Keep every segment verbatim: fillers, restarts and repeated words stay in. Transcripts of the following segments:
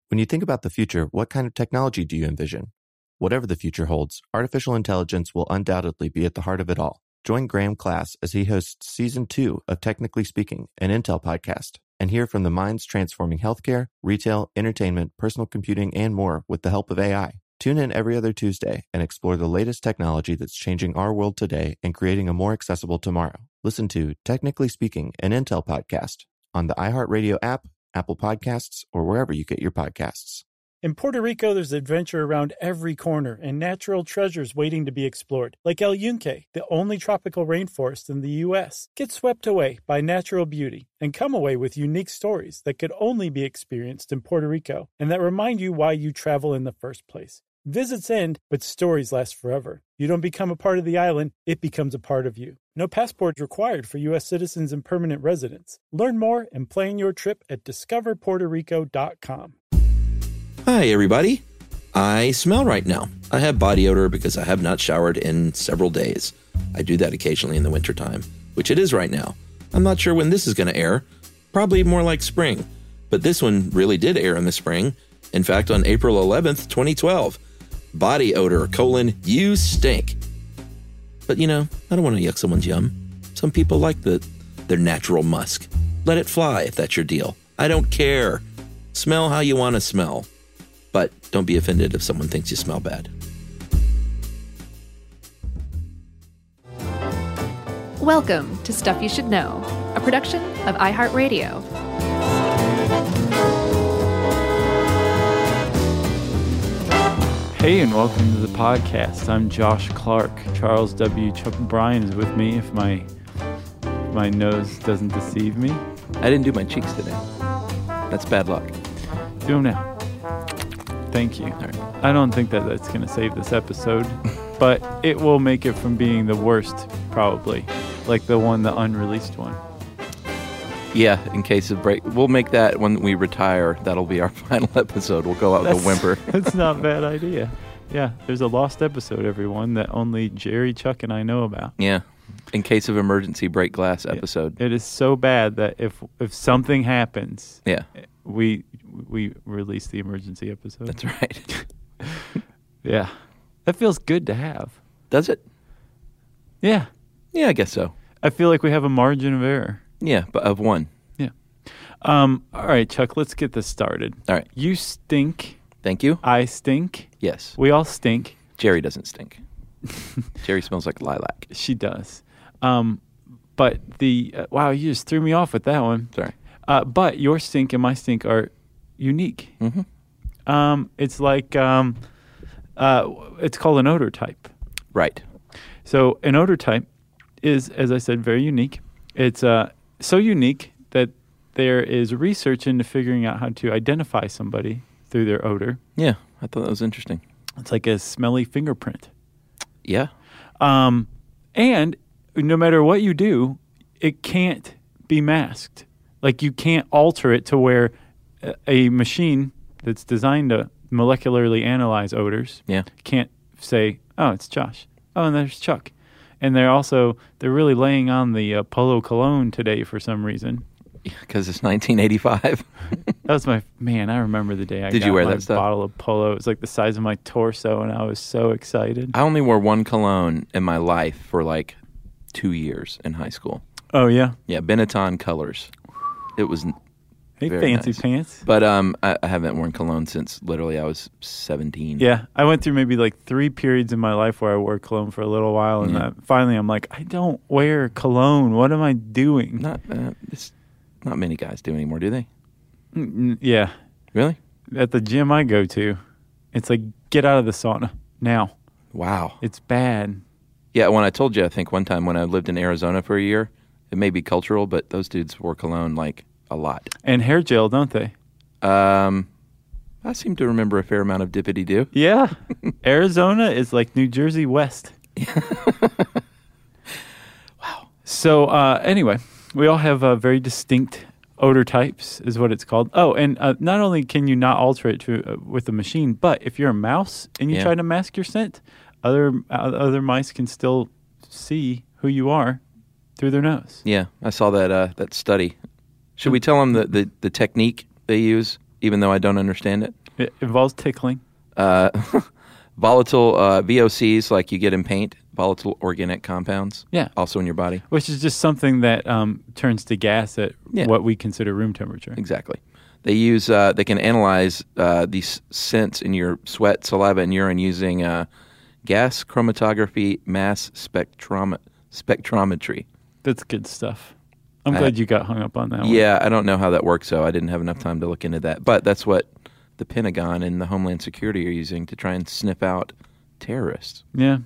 When you think about the future, what kind of technology do you envision? Whatever the future holds, artificial intelligence will undoubtedly be at the heart of it all. Join Graham Class as he hosts Season two of Technically Speaking, an Intel podcast, and hear from the minds transforming healthcare, retail, entertainment, personal computing, and more with the help of A I. Tune in every other Tuesday and explore the latest technology that's changing our world today and creating a more accessible tomorrow. Listen to Technically Speaking, an Intel podcast on the iHeartRadio app, Apple Podcasts, or wherever you get your podcasts. In Puerto Rico, there's adventure around every corner and natural treasures waiting to be explored. Like El Yunque, the only tropical rainforest in the U S Get swept away by natural beauty and come away with unique stories that could only be experienced in Puerto Rico and that remind you why you travel in the first place. Visits end, but stories last forever. You don't become a part of the island, it becomes a part of you. No passport required for U S citizens and permanent residents. Learn more and plan your trip at discover puerto rico dot com. Hi, everybody. I smell right now. I have body odor because I have not showered in several days. I do that occasionally in the wintertime, which it is right now. I'm not sure when this is going to air. Probably more like spring. But this one really did air in the spring. In fact, on April eleventh, twenty twelve. Body odor, colon, you stink. But, you know, I don't want to yuck someone's yum. Some people like the their natural musk. Let it fly if that's your deal. I don't care. Smell how you want to smell. But don't be offended if someone thinks you smell bad. Welcome to Stuff You Should Know, a production of iHeartRadio. Hey, and welcome to the podcast. I'm Josh Clark. Charles W. Chuck Bryan is with me if my if my nose doesn't deceive me. I didn't do my cheeks today. That's bad luck. Do them now. Thank you. All right. I don't think that that's going to save this episode, but it will make it from being the worst, probably, like the one, the unreleased one. Yeah, in case of break. We'll make that when we retire. That'll be our final episode. We'll go out with a whimper. That's not a bad idea. Yeah, there's a lost episode, everyone, that only Jerry, Chuck, and I know about. Yeah, in case of emergency break glass episode. It, it is so bad that if if something happens, yeah, we we release the emergency episode. That's right. Yeah, that feels good to have. Does it? Yeah. Yeah, I guess so. I feel like we have a margin of error. Yeah, but of one. Yeah. Um. All right, Chuck, let's get this started. All right. You stink. Thank you. I stink. Yes. We all stink. Jerry doesn't stink. Jerry smells like lilac. She does. Um, but the, uh, wow, you just threw me off with that one. Sorry. Uh, but your stink and my stink are unique. Mm-hmm. Um, it's like, um, uh, it's called an odor type. Right. So an odor type is, as I said, very unique. It's uh, so unique that there is research into figuring out how to identify somebody through their odor. Yeah, I thought that was interesting. It's like a smelly fingerprint. Yeah. Um, and no matter what you do, it can't be masked. Like you can't alter it to where a, a machine that's designed to molecularly analyze odors yeah. can't say, oh, it's Josh. Oh, and there's Chuck. And they're also, they're really laying on the uh, Polo Cologne today for some reason. Because it's nineteen eighty-five. That was my, man, I remember the day I Did got you wear my that stuff? bottle of Polo. It was like the size of my torso, and I was so excited. I only wore one cologne in my life for like two years in high school. Oh, yeah? Yeah, Benetton Colors. It was Hey, very fancy nice. pants. But um, I, I haven't worn cologne since literally I was seventeen. Yeah, I went through maybe like three periods in my life where I wore cologne for a little while, and Yeah. uh, finally I'm like, I don't wear cologne. What am I doing? Not, uh, it's not many guys do anymore, do they? Mm, yeah. Really? At the gym I go to, it's like, get out of the sauna now. Wow. It's bad. Yeah, when I told you, I think one time when I lived in Arizona for a year, it may be cultural, but those dudes wore cologne like a lot. And hair gel, don't they? Um, I seem to remember a fair amount of dippity-doo. Yeah. Arizona is like New Jersey West. Wow. So uh, anyway, we all have uh, very distinct odor types is what it's called. Oh, and uh, not only can you not alter it to, uh, with a machine, but if you're a mouse and you Yeah. try to mask your scent, other uh, other mice can still see who you are through their nose. Yeah, I saw that uh, that study. Should we tell them the, the, the technique they use? even though I don't understand it. It involves tickling. Uh, volatile uh, V O Cs, like you get in paint, volatile organic compounds. Yeah. Also in your body. Which is just something that um, turns to gas at Yeah. what we consider room temperature. Exactly. They use. Uh, they can analyze uh, these scents in your sweat, saliva, and urine using uh, gas chromatography, mass spectrom- spectrometry. That's good stuff. I'm I- glad you got hung up on that one. Yeah, I don't know how that works, so I didn't have enough time to look into that. But that's what the Pentagon and the Homeland Security are using to try and sniff out terrorists. Yeah.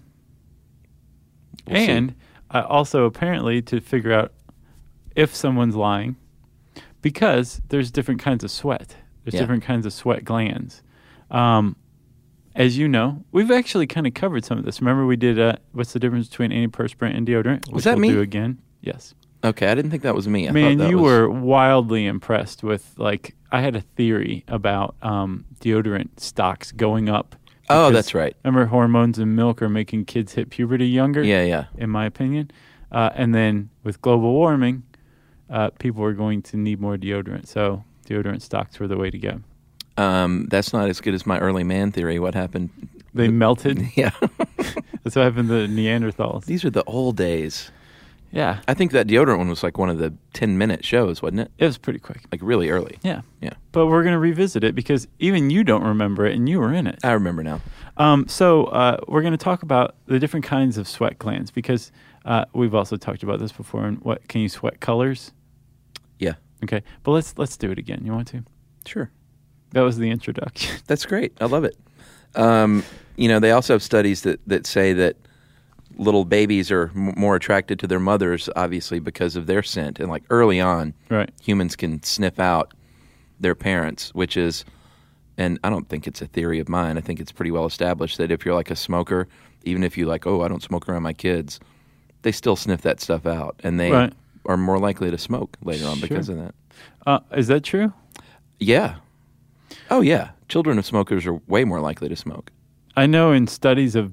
We'll see. and uh, also apparently to figure out if someone's lying, because there's different kinds of sweat. There's Yeah. different kinds of sweat glands. Um, as you know, we've actually kind of covered some of this. Remember we did uh, what's the difference between antiperspirant and deodorant? Was which that we'll me? do again. Yes. Okay, I didn't think that was me. I Man, thought that you was... were wildly impressed with, like, I had a theory about um, deodorant stocks going up. Oh, because that's right. Remember, hormones in milk are making kids hit puberty younger? Yeah, yeah. In my opinion. Uh, and then with global warming, uh, people are going to need more deodorant. So deodorant stocks were the way to go. Um, that's not as good as my early man theory. What happened? They melted. Yeah. That's what happened to Neanderthals. These are the old days. Yeah. I think that deodorant one was like one of the ten-minute shows, wasn't it? It was pretty quick. Like really early. Yeah. Yeah. But we're going to revisit it because even you don't remember it and you were in it. I remember now. Um, so uh, we're going to talk about the different kinds of sweat glands because uh, we've also talked about this before. And what can you sweat colors? Yeah. Okay, but let's let's do it again. You want to? Sure. That was the introduction. That's great. I love it. Um, you know, they also have studies that, that say that little babies are m- more attracted to their mothers, obviously, because of their scent. And like early on, Right. humans can sniff out their parents, which is, and I don't think it's a theory of mine. I think it's pretty well established that if you're like a smoker, even if you like, oh, I don't smoke around my kids, they still sniff that stuff out, and they Right. are more likely to smoke later on because Sure. of that. Uh, is that true? Yeah. Oh, yeah. Children of smokers are way more likely to smoke. I know in studies of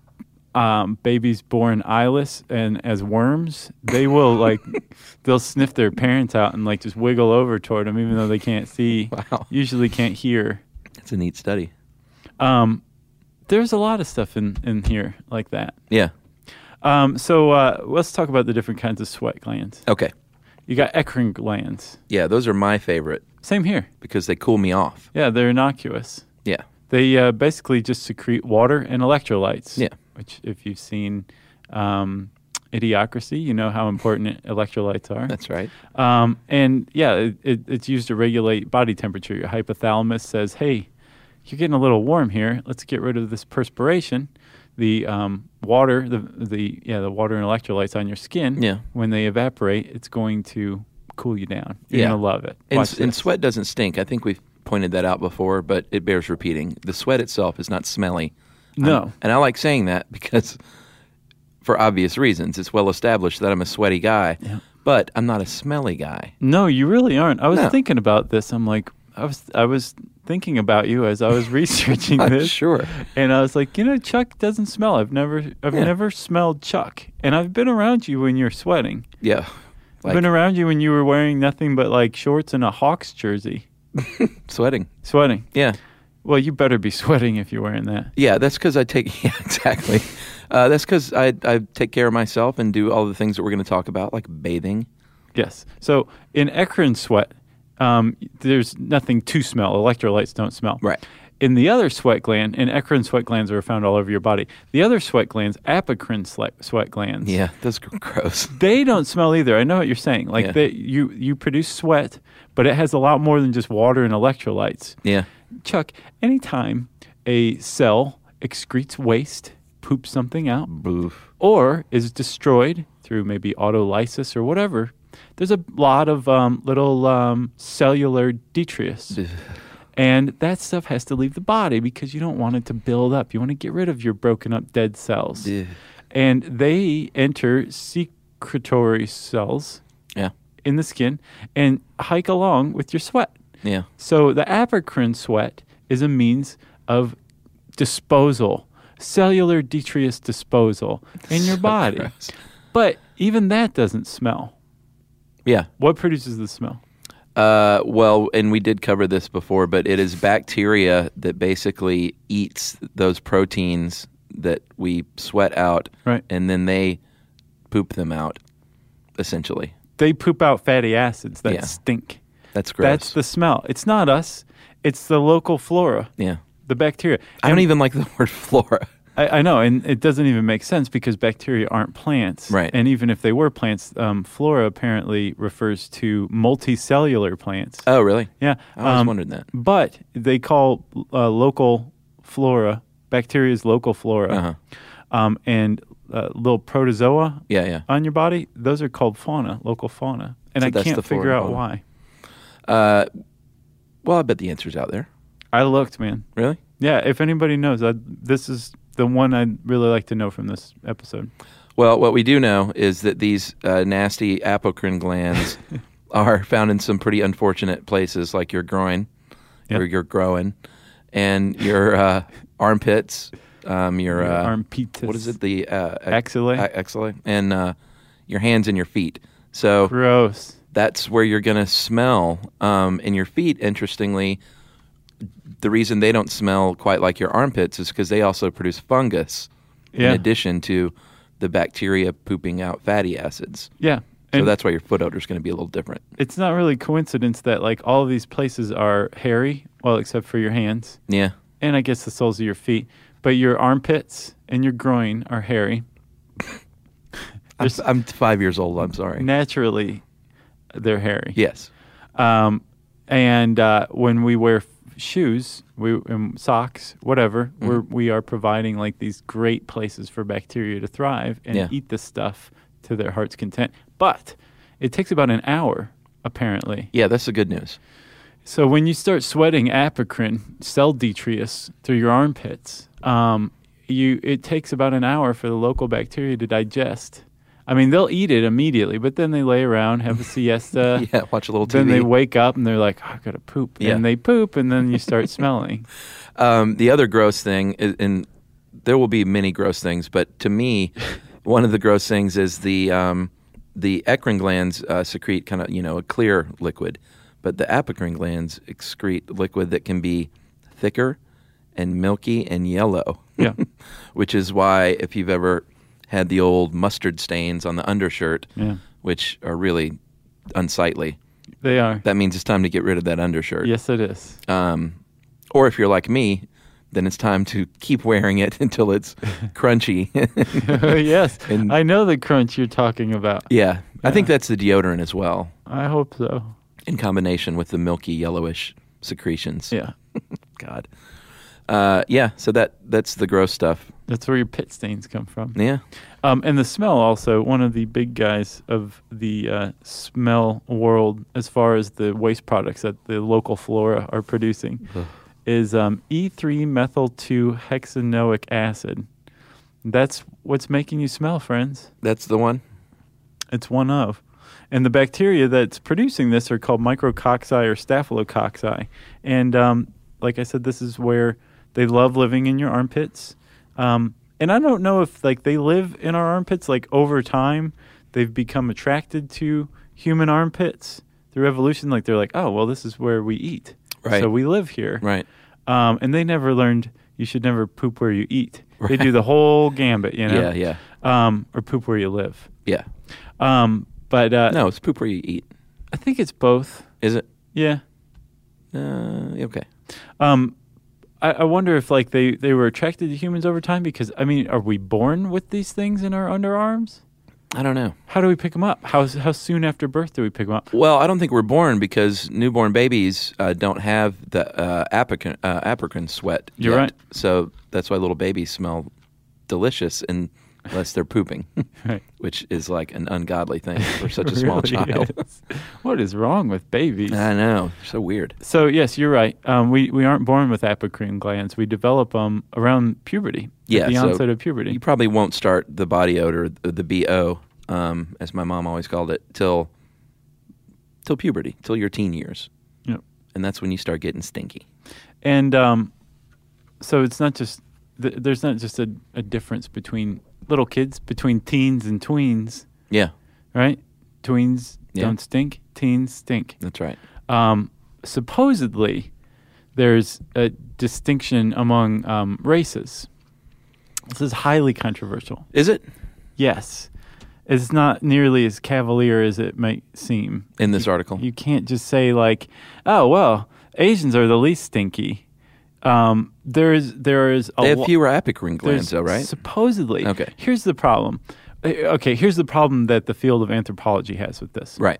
um, babies born eyeless and as worms, they will like they'll sniff their parents out and like just wiggle over toward them, even though they can't see. Wow. Usually can't hear. It's a neat study. Um, there's a lot of stuff in, in here like that. Yeah. Um, so uh, let's talk about the different kinds of sweat glands. Okay. You got eccrine glands. Yeah, those are my favorite Same here. because they cool me off. Yeah, they're innocuous. Yeah. They uh, basically just secrete water and electrolytes. Yeah. Which, if you've seen um, Idiocracy, you know how important electrolytes are. That's right. Um, and yeah, it, it, it's used to regulate body temperature. Your hypothalamus says, "Hey, you're getting a little warm here. Let's get rid of this perspiration." The um, water, the the yeah, the water and electrolytes on your skin. Yeah. When they evaporate, it's going to cool you down. You're Yeah. gonna love it. And, Watch and this. sweat doesn't stink. I think we've pointed that out before, but it bears repeating. The sweat itself is not smelly. No. Um, and I like saying that because, for obvious reasons, it's well established that I'm a sweaty guy, Yeah. but I'm not a smelly guy. No, you really aren't. I was No. thinking about this. I'm like, I was, I was thinking about you as I was researching I'm this. sure. And I was like, you know, Chuck doesn't smell. I've never, I've Yeah. never smelled Chuck. And I've been around you when you're sweating. Yeah. I've Like been around you when you were wearing nothing but like shorts and a Hawks jersey, sweating. sweating. Yeah. Well, you better be sweating if you're wearing that. Yeah, that's because I take, yeah, exactly. Uh, that's because I, I take care of myself and do all the things that we're going to talk about, like bathing. Yes. So in eccrine sweat, um, there's nothing to smell. Electrolytes don't smell. Right. In the other sweat gland, and eccrine sweat glands are found all over your body. The other sweat glands, apocrine sweat, sweat glands. Yeah, those are gross. They don't smell either. I know what you're saying. Like Yeah. they, you, you produce sweat, but it has a lot more than just water and electrolytes. Yeah. Chuck, anytime a cell excretes waste, poops something out, Boof. or is destroyed through maybe autolysis or whatever, there's a lot of um, little um, cellular detritus. And that stuff has to leave the body because you don't want it to build up. You want to get rid of your broken up dead cells. Ugh. And they enter secretory cells Yeah. in the skin and hike along with your sweat. Yeah. So the apocrine sweat is a means of disposal, cellular detritus disposal in your So body. gross. But even that doesn't smell. Yeah. What produces the smell? Uh, well, and we did cover this before, but it is bacteria that basically eats those proteins that we sweat out, Right. and then they poop them out, essentially. They poop out fatty acids that Yeah. stink. That's gross. That's the smell. It's not us. It's the local flora, yeah. the bacteria. I don't And even like the word flora. I, I know, and it doesn't even make sense because bacteria aren't plants. Right. And even if they were plants, um, flora apparently refers to multicellular plants. Oh, really? Yeah. I always um, wondered that. But they call uh, local flora, bacteria's local flora, Uh-huh. um, and uh, little protozoa Yeah, yeah. on your body, those are called fauna, local fauna. And So I that's can't the flora figure and out fauna. why. Uh, well, I bet the answer's out there. I looked, man. Really? Yeah, if anybody knows, I, this is the one I'd really like to know from this episode. Well, what we do know is that these uh, nasty apocrine glands are found in some pretty unfortunate places, like your groin, Yep. or your groin, and your uh, armpits, um, your, Your uh, armpitis. what is it? The uh, Axillae? a- axillae, and uh, your hands and your feet. So Gross. that's where you're going to smell. Um, and your feet, interestingly, the reason they don't smell quite like your armpits is because they also produce fungus Yeah. in addition to the bacteria pooping out fatty acids. Yeah. So And that's why your foot odor is going to be a little different. it's not really coincidence that like all of these places are hairy, well, except for your hands, Yeah. and I guess the soles of your feet. But your armpits and your groin are hairy. I'm, There's- I'm five years old. I'm sorry. Naturally, they're hairy. Yes. Um, and uh, when we wear f- shoes, we um, socks, whatever, Mm-hmm. we're, we are providing like these great places for bacteria to thrive and Yeah. eat this stuff to their heart's content. But it takes about an hour, apparently. Yeah, that's the good news. So when you start sweating apocrine, cell detritus through your armpits, um, you it takes about an hour for the local bacteria to digest. I mean, they'll eat it immediately, but then they lay around, have a siesta. Yeah, watch a little T V. Then they wake up and they're like, oh, I gotta poop. Yeah. And they poop, and then you start smelling. Um, the other gross thing, is, and there will be many gross things, but to me, one of the gross things is the um, the eccrine glands uh, secrete kind of you know a clear liquid, but the apocrine glands excrete liquid that can be thicker and milky and yellow. Yeah. Which is why if you've ever had the old mustard stains on the undershirt, Yeah. which are really unsightly, They are. that means it's time to get rid of that undershirt. Yes, it is. Um, or if you're like me, then it's time to keep wearing it until it's crunchy. Yes. And- I know the crunch you're talking about. yeah, I think Yeah. that's the deodorant as well, I hope so. in combination with the milky yellowish secretions. Yeah. God. Uh, yeah, so that that's the gross stuff. That's where your pit stains come from. Yeah. Um, and the smell also, one of the big guys of the uh, smell world as far as the waste products that the local flora are producing is um, E three methyl two hexanoic acid. That's what's making you smell, friends. That's the one? It's one of. And the bacteria that's producing this are called micrococci or staphylococci. And um, like I said, this is where they love living in your armpits. Um, and I don't know if like they live in our armpits, like over time, they've become attracted to human armpits through evolution. Like they're like, oh, well, this is where we eat. Right. So we live here. Right. Um, and they never learned you should never poop where you eat. They do the whole gambit, you know? Yeah, yeah. Um, or poop where you live. Yeah. Um, but uh, No, it's poop where you eat. I think it's both. Is it? Yeah. Uh, okay. Um, I, I wonder if like they, they were attracted to humans over time because, I mean, are we born with these things in our underarms? I don't know. How do we pick them up? How, how soon after birth do we pick them up? Well, I don't think we're born because newborn babies uh, don't have the uh, apocrine, uh, apocrine sweat. You're yet. right. So that's why little babies smell delicious unless they're pooping, Right. which is like an ungodly thing for such a small Really child. is. What is wrong with babies? I know. So weird. So, yes, you're right. Um, we, we aren't born with apocrine glands. We develop them around puberty, Yeah, at the so onset of puberty. You probably won't start the body odor, the, the B O, um, as my mom always called it, till till puberty, till your teen years. Yep. And that's when you start getting stinky. And um, so it's not just th- there's not just a, a difference between little kids, between teens and tweens, Yeah, right? Tweens Yeah. don't stink, teens stink. that's right. um, supposedly there's a distinction among um, races. This is highly controversial. Is it? Yes. It's not nearly as cavalier as it might seem. In this you, article? You can't just say like, oh, well, Asians are the least stinky. Um, there is, there is a They have lo- fewer apicrine glands, though, right? Supposedly. Okay. Here's the problem. Okay, here's the problem that the field of anthropology has with this. Right.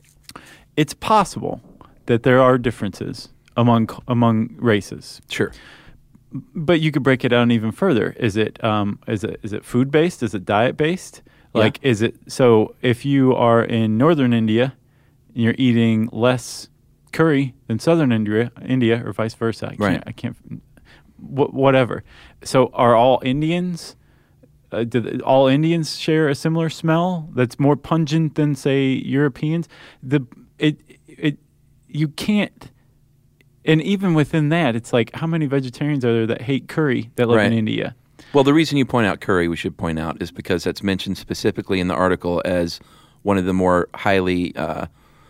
It's possible that there are differences among among races. Sure. But you could break it down even further. Is it um, is it is it food based? Is it diet based? Like, Yeah. is it so? If you are in northern India, and you're eating less curry than southern India, India, or vice versa. I can't, Right. I can't. Wh- whatever. So, are all Indians? Uh, do the, all Indians share a similar smell that's more pungent than, say, Europeans? The it it you can't. And even within that, it's like, how many vegetarians are there that hate curry that live in Right. India? Well, the reason you point out curry, we should point out, is because that's mentioned specifically in the article as one of the more highly uh,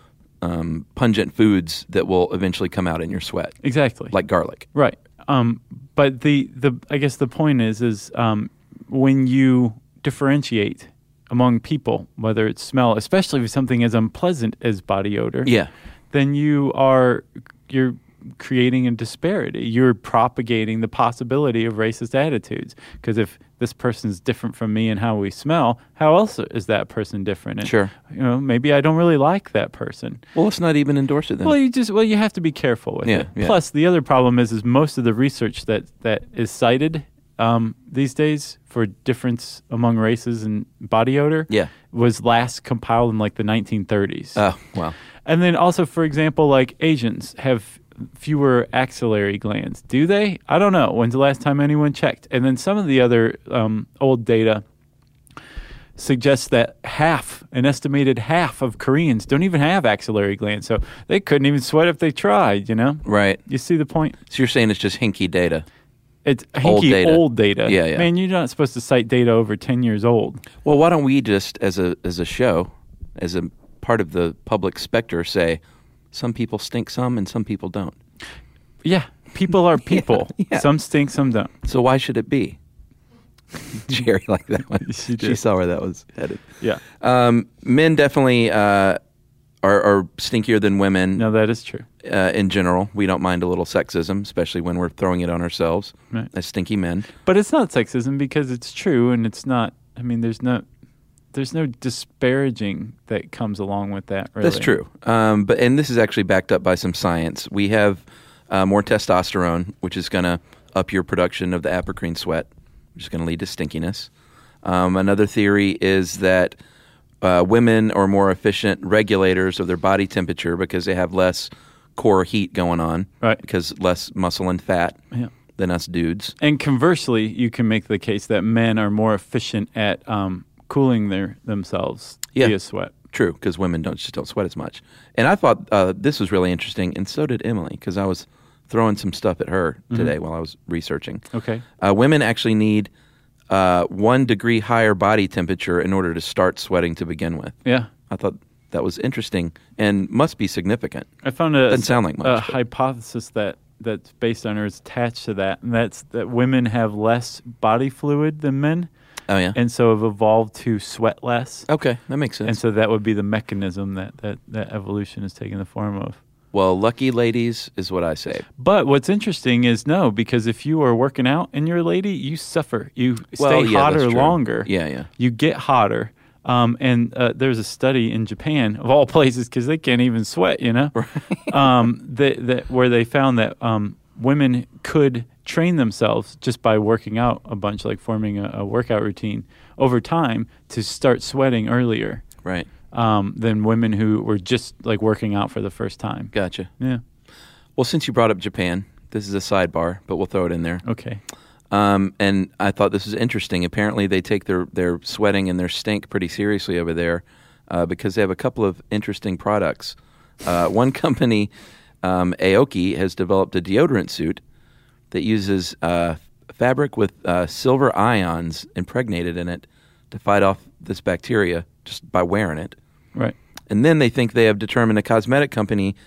um, pungent foods that will eventually come out in your sweat, Exactly. like garlic. Right. Um, but the, the I guess the point is is um, when you differentiate among people, whether it's smell, especially with something as unpleasant as body odor, Yeah. then you are you're creating a disparity. You're propagating the possibility of racist attitudes. Because if this person's different from me in how we smell, how else is that person different? And, Sure. You know, maybe I don't really like that person. Well, let's not even endorse it then. Well, you just well, you have to be careful with Yeah, it. yeah. Plus, the other problem is, is most of the research that that is cited um, these days for difference among races and body odor, Yeah. was last compiled in like the nineteen thirties. Oh, wow. And then also, for example, like Asians have fewer axillary glands. Do they? I don't know. When's the last time anyone checked? And then some of the other um, old data suggests that half, an estimated half of Koreans don't even have axillary glands. So they couldn't even sweat if they tried, you know? Right. You see the point? So you're saying it's just hinky data. It's Old hinky data. old data. Yeah, yeah. Man, you're not supposed to cite data over ten years old. Well, why don't we just, as a as a show, as a part of the public specter, say some people stink some and some people don't. Yeah, people are people. yeah. Some stink, some don't. So why should it be? Jerry liked that one. She did. She saw where that was headed. Yeah. Um, men definitely uh, are, are stinkier than women. No, that is true. Uh, in general, we don't mind a little sexism, especially when we're throwing it on ourselves Right. as stinky men. But it's not sexism because it's true, and it's not. I mean, there's no, there's no disparaging that comes along with that. Really. That's true. Um, but and this is actually backed up by some science. We have uh, more testosterone, which is going to up your production of the apocrine sweat, which is going to lead to stinkiness. Um, another theory is that uh, women are more efficient regulators of their body temperature because they have less core heat going on, Right. because less muscle and fat Yeah. than us dudes. And conversely, you can make the case that men are more efficient at um, cooling their themselves Yeah. via sweat. True, because women don't just don't sweat as much. And I thought uh, this was really interesting, and so did Emily, because I was throwing some stuff at her today while I was researching. Okay. Uh, women actually need uh, one degree higher body temperature in order to start sweating to begin with. Yeah. I thought that was interesting and must be significant. I found a, Doesn't sound like much, a but- hypothesis that that's based on or is attached to that, and that's that women have less body fluid than men, Oh, yeah? and so have evolved to sweat less. Okay, that makes sense. And so that would be the mechanism that, that, that evolution is taking the form of. Well, lucky ladies is what I say. But what's interesting is no, because if you are working out and you're a lady, you suffer. You Well, stay yeah, hotter that's true. longer. Yeah, yeah. You get hotter. Um, and uh, there's a study in Japan, of all places, because they can't even sweat, you know, um, that, that where they found that um, women could train themselves just by working out a bunch, like forming a, a workout routine over time to start sweating earlier Right. um, than women who were just like working out for the first time. Gotcha. Yeah. Well, since you brought up Japan, this is a sidebar, but we'll throw it in there. Okay. Um, and I thought this was interesting. Apparently, they take their, their sweating and their stink pretty seriously over there uh, because they have a couple of interesting products. Uh, one company, um, Aoki, has developed a deodorant suit that uses uh, fabric with uh, silver ions impregnated in it to fight off this bacteria just by wearing it. Right. And then they think they have determined a cosmetic company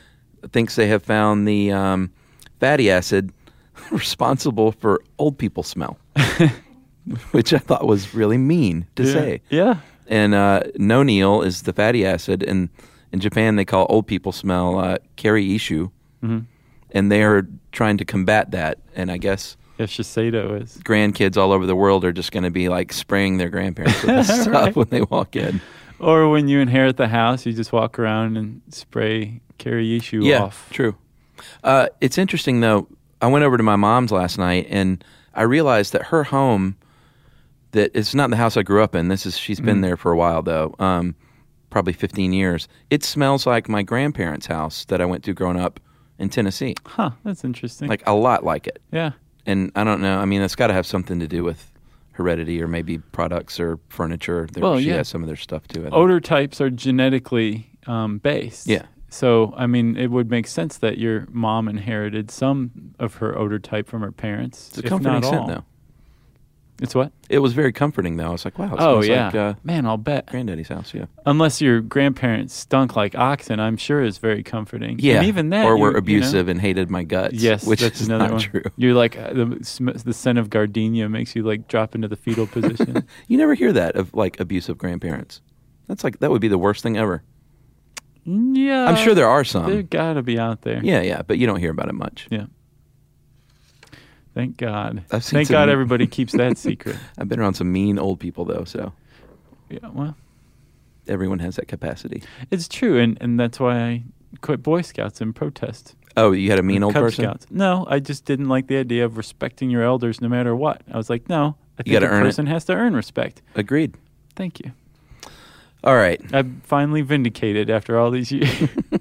thinks they have found the um, fatty acid responsible for old people smell, which I thought was really mean to yeah. say. Yeah. And uh, nonil is the fatty acid, and in Japan they call old people smell uh, keri-ishu, mm-hmm. and they are trying to combat that. And I guess yeah, Shiseido is. Grandkids all over the world are just going to be like spraying their grandparents with this stuff right. when they walk in. Or when you inherit the house, you just walk around and spray keri-ishu yeah, off. True. Uh, it's interesting though. I went over to my mom's last night, and I realized that her home, that it's not the house I grew up in. This is she's been mm. there for a while though, um, probably fifteen years. It smells like my grandparents' house that I went to growing up in Tennessee. Huh, that's interesting. Like a lot like it. Yeah. And I don't know. I mean, it's got to have something to do with heredity or maybe products or furniture. There, well, she yeah. has some of their stuff too. Odor types are genetically um, based. Yeah. So, I mean, it would make sense that your mom inherited some of her odor type from her parents. It's a if comforting not scent, all. though. It's what? It was very comforting, though. I was like, wow, it oh, smells yeah. like uh, Man, I'll bet. Granddaddy's house, yeah. Unless your grandparents stunk like oxen, I'm sure is very comforting. Yeah. And even that. Or you, were abusive you know, and hated my guts. Yes, which that's is another not one. true. You're like, uh, the, sm- the scent of gardenia makes you like drop into the fetal position. You never hear that of like abusive grandparents. That's like, that would be the worst thing ever. Yeah. I'm sure there are some. There gotta be out there. Yeah, yeah, but you don't hear about it much. Yeah. Thank God. I've seen Thank some- God everybody keeps that secret. I've been around some mean old people, though, so Yeah, well, everyone has that capacity. it's true, and, and that's why I quit Boy Scouts in protest. Oh, you had a mean old Cub person? Scouts. No, I just didn't like the idea of respecting your elders no matter what. I was like, no, I You think gotta a earn it. person has to earn respect. Agreed. Thank you. All right. I'm finally vindicated after all these years.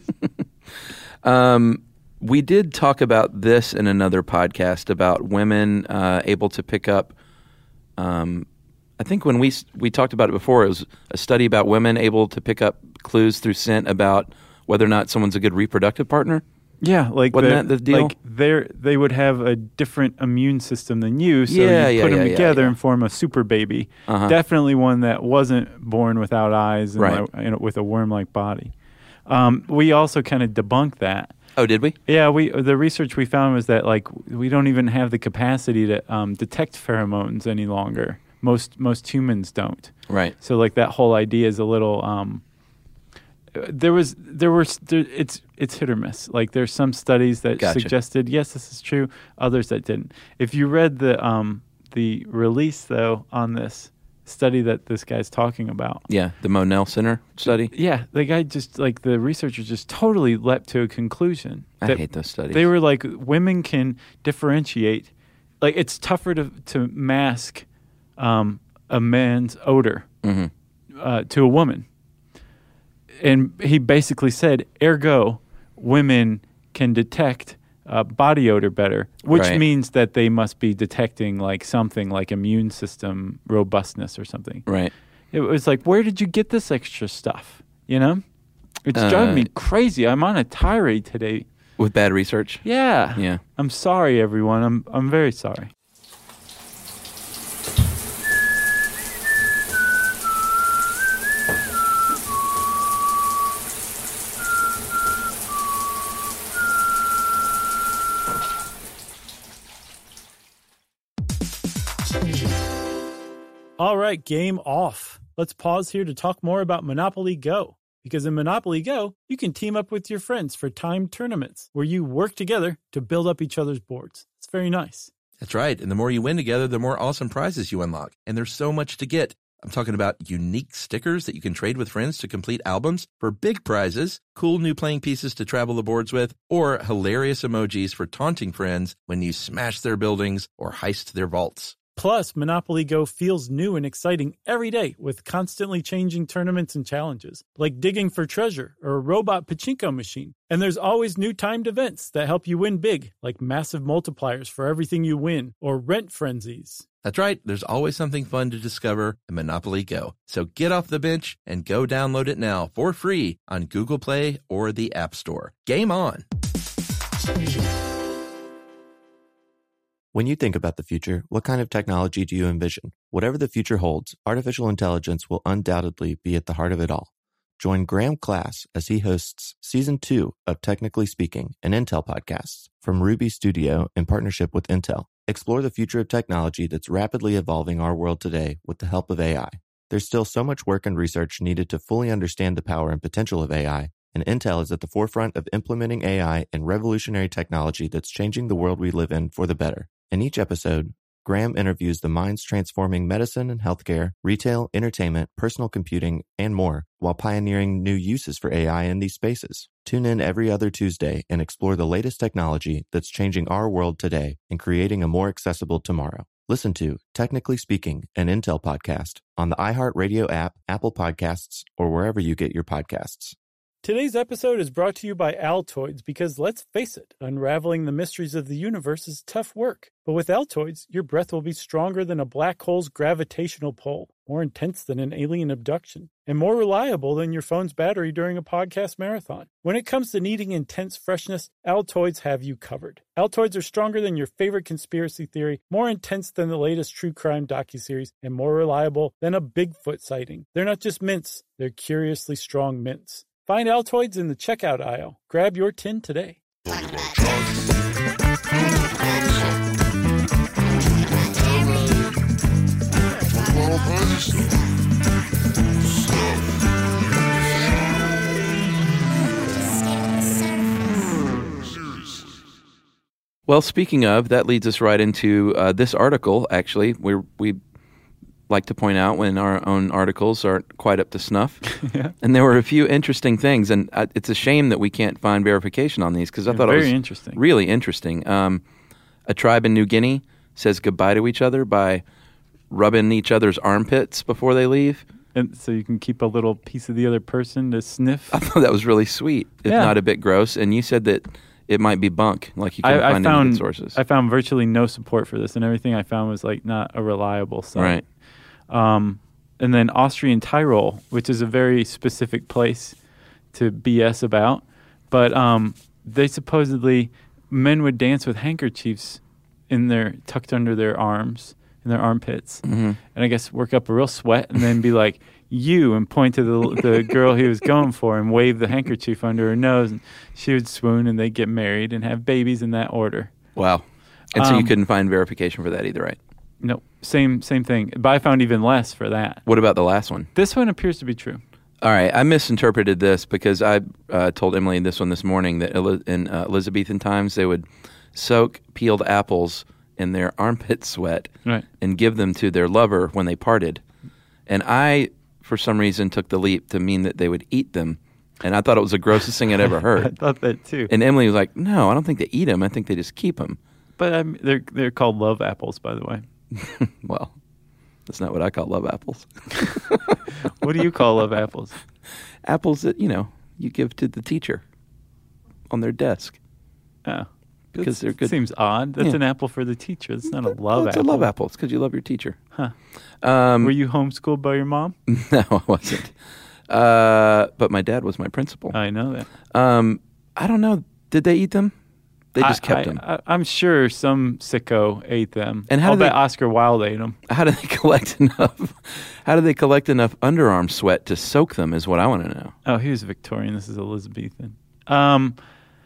Um, we did talk about this in another podcast about women uh, able to pick up. Um, I think when we we talked about it before, it was a study about women able to pick up clues through scent about whether or not someone's a good reproductive partner. Yeah, like Wasn't the- that the deal? Like they they would have a different immune system than you, so Yeah, you yeah, put them yeah, yeah, together yeah. and form a super baby. Uh-huh. Definitely one that wasn't born without eyes and Right. like, you know, with a worm-like body. Um, we also kind of debunked that. Oh, did we? Yeah, we the research we found was that like we don't even have the capacity to um, detect pheromones any longer. Most most humans don't. Right. So like that whole idea is a little. Um, there was there were there, it's it's hit or miss. Like there's some studies that Gotcha. suggested yes this is true, others that didn't. If you read the um, the release though on this study that this guy's talking about. Yeah, the Monell Center study. Yeah, the guy just like the researchers just totally leapt to a conclusion. I that hate those studies. They were like women can differentiate. Like it's tougher to to mask um, a man's odor mm-hmm. uh, to a woman. And he basically said, ergo, women can detect uh, body odor better, which Right. means that they must be detecting like something like immune system robustness or something. Right. It was like, where did you get this extra stuff? You know? It's Uh, driving me crazy. I'm on a tirade today. With bad research. Yeah. Yeah. I'm sorry, everyone. I'm I'm very sorry. All right, game off. Let's pause here to talk more about Monopoly Go. Because in Monopoly Go, you can team up with your friends for timed tournaments where you work together to build up each other's boards. It's very nice. That's right. And the more you win together, the more awesome prizes you unlock. And there's so much to get. I'm talking about unique stickers that you can trade with friends to complete albums for big prizes, cool new playing pieces to travel the boards with, or hilarious emojis for taunting friends when you smash their buildings or heist their vaults. Plus, Monopoly Go feels new and exciting every day with constantly changing tournaments and challenges, like digging for treasure or a robot pachinko machine. And there's always new timed events that help you win big, like massive multipliers for everything you win or rent frenzies. That's right. There's always something fun to discover in Monopoly Go. So get off the bench and go download it now for free on Google Play or the App Store. Game on! When you think about the future, what kind of technology do you envision? Whatever the future holds, artificial intelligence will undoubtedly be at the heart of it all. Join Graham Class as he hosts Season two of Technically Speaking, an Intel podcast from Ruby Studio in partnership with Intel. Explore the future of technology that's rapidly evolving our world today with the help of A I. There's still so much work and research needed to fully understand the power and potential of A I, and Intel is at the forefront of implementing A I in revolutionary technology that's changing the world we live in for the better. In each episode, Graham interviews the minds transforming medicine and healthcare, retail, entertainment, personal computing, and more, while pioneering new uses for A I in these spaces. Tune in every other Tuesday and explore the latest technology that's changing our world today and creating a more accessible tomorrow. Listen to Technically Speaking, an Intel podcast on the iHeartRadio app, Apple Podcasts, or wherever you get your podcasts. Today's episode is brought to you by Altoids because, let's face it, unraveling the mysteries of the universe is tough work. But with Altoids, your breath will be stronger than a black hole's gravitational pull, more intense than an alien abduction, and more reliable than your phone's battery during a podcast marathon. When it comes to needing intense freshness, Altoids have you covered. Altoids are stronger than your favorite conspiracy theory, more intense than the latest true crime docuseries, and more reliable than a Bigfoot sighting. They're not just mints, they're curiously strong mints. Find Altoids in the checkout aisle. Grab your tin today. Well, speaking of, that leads us right into uh, this article, actually. We're, we like to point out when our own articles aren't quite up to snuff. Yeah. And there were a few interesting things, and uh, it's a shame that we can't find verification on these, because I Yeah, thought it very was interesting. really interesting. Um, a tribe in New Guinea says goodbye to each other by rubbing each other's armpits before they leave. And so you can keep a little piece of the other person to sniff. I thought that was really sweet, if Yeah. not a bit gross. And you said that it might be bunk, like you couldn't I, I find any found good sources. I found virtually no support for this, and everything I found was like not a reliable site. Right. Um, and then Austrian Tyrol, which is a very specific place to B S about, but um, they supposedly men would dance with handkerchiefs in their tucked under their arms, in their armpits, Mm-hmm. and I guess work up a real sweat, and then be like you, and point to the the girl he was going for, and wave the handkerchief under her nose, and she would swoon, and they'd get married and have babies in that order. Wow. And so you Um, couldn't find verification for that either, right? No, same same thing. But I found even less for that. What about the last one? This one appears to be true. All right, I misinterpreted this because I uh, told Emily this one this morning that Eli- in uh, Elizabethan times they would soak peeled apples in their armpit sweat Right. and give them to their lover when they parted. And I, for some reason, took the leap to mean that they would eat them. And I thought it was the grossest thing I'd ever I heard. thought that too. And Emily was like, no, I don't think they eat them. I think they just keep them. But um, they're they're called love apples, by the way. Well, that's not what I call love apples. What do you call love apples? Apples that, you know, you give to the teacher on their desk. Oh, Because That's- they're good. Seems odd. That's Yeah. an apple for the teacher. It's not a love Well, it's apple. a love apple. It's because you love your teacher. Huh. Um, Were you homeschooled by your mom? No, I wasn't. Uh, but my dad was my principal. I know that. Um, I don't know. Did they eat them? They just I, kept I, them. I, I'm sure some sicko ate them. And how I'll do they- bet Oscar Wilde ate them. How do they collect enough? How do they collect enough underarm sweat to soak them? Is what I want to know. Oh, he was Victorian. This is Elizabethan. Um,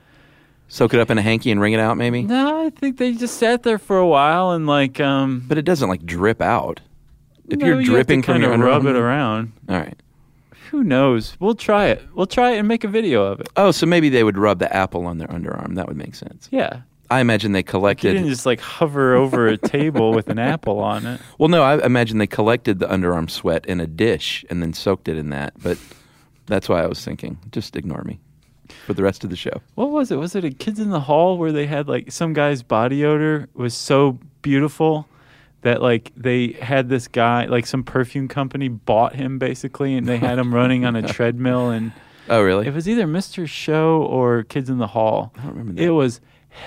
Soak it up in a hanky and wring it out, maybe. no, I think they just sat there for a while and like. Um, But it doesn't like drip out. If no, you're you dripping have to from kind your of rub underarm- it around. All right. Who knows? We'll try it. We'll try it and make a video of it. Oh, so maybe they would rub the apple on their underarm. That would make sense. Yeah. I imagine they You collected. didn't just like hover over a table with an apple on it. Well, no, I imagine they collected the underarm sweat in a dish and then soaked it in that. But that's why I was thinking, just ignore me for the rest of the show. What was it? Was it a Kids in the Hall where they had like some guy's body odor was so beautiful that like they had this guy, like some perfume company bought him basically, and they had him running on a treadmill, and Oh, really? it was either Mister Show or Kids in the Hall. I don't remember that. It was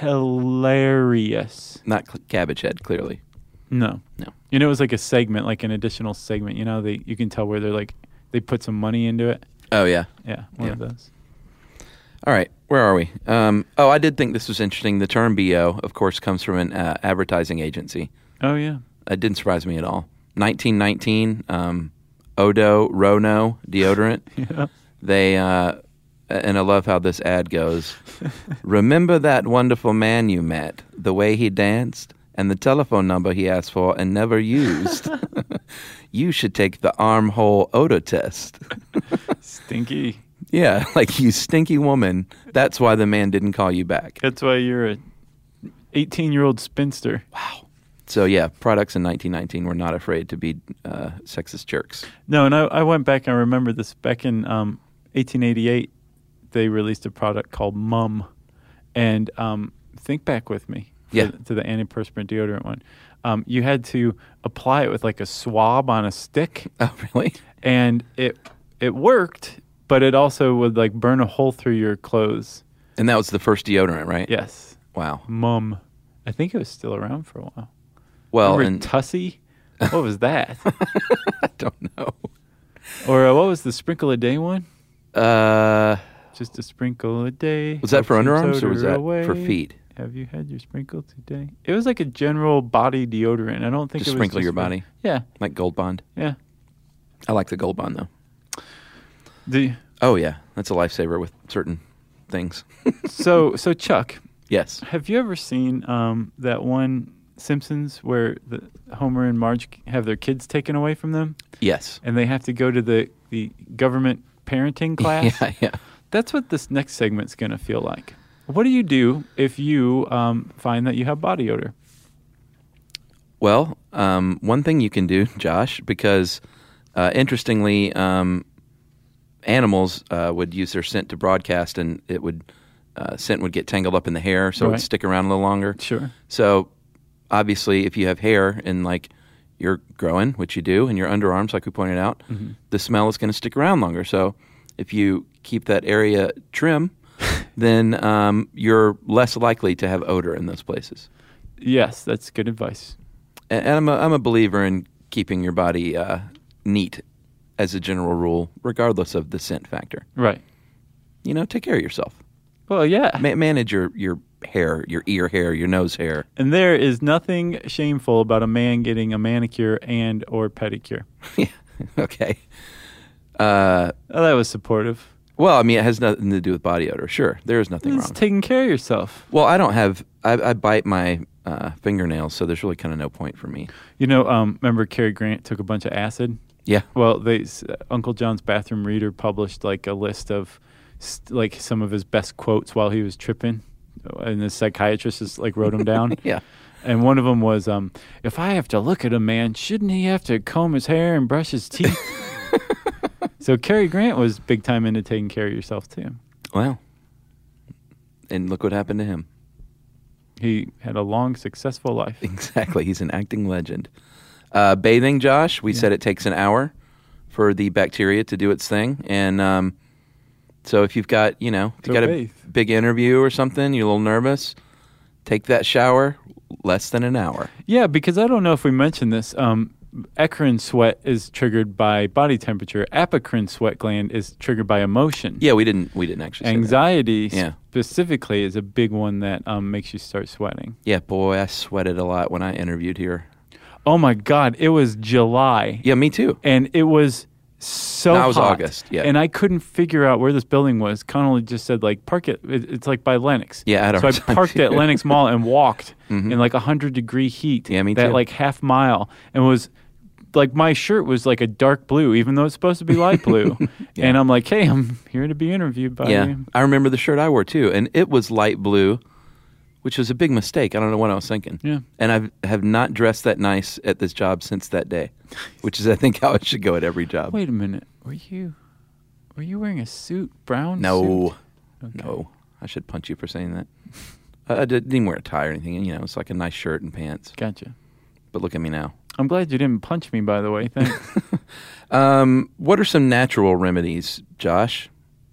hilarious. Not cl- Cabbage Head, clearly. No. No. You know, it was like a segment, like an additional segment. You know, they you can tell where they're like, they put some money into it. Oh, yeah. Yeah, one Yeah. of those. All right, where are we? Um, oh, I did think this was interesting. The term B O, of course, comes from an uh, advertising agency. Oh, yeah. It didn't surprise me at all. nineteen nineteen, um, Odo Rono deodorant. Yeah. they, uh, and I love how this ad goes. Remember that wonderful man you met, the way he danced, and the telephone number he asked for and never used? You should take the armhole odor test. Stinky. Yeah, like you stinky woman. That's why the man didn't call you back. That's why you're a eighteen-year-old spinster. Wow. So yeah, products in nineteen nineteen were not afraid to be uh, sexist jerks. No, and I, I went back and I remember this. Back in um, eighteen eighty-eight, they released a product called Mum. And um, think back with me yeah. to, to the antiperspirant deodorant one. Um, you had to apply it with like a swab on a stick. Oh, really? And it it worked, but it also would like burn a hole through your clothes. And that was the first deodorant, right? Yes. Wow. Mum. I think it was still around for a while. Well, Remember and Tussie? What was that? I don't know. Or uh, what was the sprinkle a day one? Uh, Just a sprinkle a day. was that for Helps underarms keeps or was that odor for away. feet? Have you had your sprinkle today? It was like a general body deodorant. I don't think Just it was sprinkle just your for- body? Yeah, Like Gold Bond? yeah. I like the Gold Bond, though. The Oh, yeah. That's a lifesaver with certain things. so so Chuck, Yes. have you ever seen um, that one Simpsons where the Homer and Marge have their kids taken away from them Yes. and they have to go to the, the government parenting class? Yeah, yeah. That's what this next segment's going to feel like. What do you do if you um, find that you have body odor? Well, um, one thing you can do, Josh, because uh, interestingly, um, animals uh, would use their scent to broadcast, and it would uh, scent would get tangled up in the hair, so it Right. would stick around a little longer. Sure. So, obviously, if you have hair and like you're growing, which you do, and your underarms, like we pointed out, Mm-hmm. the smell is going to stick around longer. So, if you keep that area trim, then um, you're less likely to have odor in those places. Yes, that's good advice. And I'm a, I'm a believer in keeping your body uh, neat as a general rule, regardless of the scent factor. Right. You know, take care of yourself. Well, yeah. Ma- manage your, your hair, your ear hair, your nose hair. And there is nothing shameful about a man getting a manicure and or pedicure. Yeah. Okay. Uh, Oh, that was supportive. well, I mean, it has nothing to do with body odor. Sure, there is nothing It's wrong. taking care of yourself. Well, I don't have. I, I bite my uh, fingernails, so there's really kind of no point for me. You know, um, remember Cary Grant took a bunch of acid? Yeah. Well, they uh, Uncle John's Bathroom Reader published like a list of st- like some of his best quotes while he was tripping, and the psychiatrist just like wrote them down. Yeah. And one of them was, um, "If I have to look at a man, shouldn't he have to comb his hair and brush his teeth?" So Cary Grant was big time into taking care of yourself too. Well, and look what happened to him. He had a long, successful life. Exactly. He's an acting legend. Uh, bathing, Josh, we said it takes an hour for the bacteria to do its thing. And um, so if you've got, you know, if Go you've got bathe. a big interview or something, you're a little nervous, take that shower, less than an hour. Yeah, because I don't know if we mentioned this. Um, eccrine sweat is triggered by body temperature. Apocrine sweat gland is triggered by emotion. Yeah, we didn't we didn't actually say that. Anxiety Yeah. specifically is a big one that um, makes you start sweating. Yeah, boy, I sweated a lot when I interviewed here. Oh my God, it was July. Yeah, me too. And it was so No, it was hot. August, yeah. And I couldn't figure out where this building was. Connolly just said, like, park it. it it's like by Lenox. Yeah, I had a So I hard time parked too. at Lenox Mall and walked Mhm. in like one hundred degree heat. Yeah, me that too. like half mile. And was like, my shirt was like a dark blue, even though it's supposed to be light blue. Yeah. And I'm like, hey, I'm here to be interviewed by Yeah, you. I remember the shirt I wore too, and it was light blue, which was a big mistake. I don't know what I was thinking. Yeah. And I have not dressed that nice at this job since that day, which is, I think, how it should go at every job. Wait a minute. Were you were you wearing a suit? Brown No, suit? Okay. no, I should punch you for saying that. I, I didn't even wear a tie or anything. You know, it's like a nice shirt and pants. Gotcha. But look at me now. I'm glad you didn't punch me, by the way. Thanks. Um, what are some natural remedies, Josh,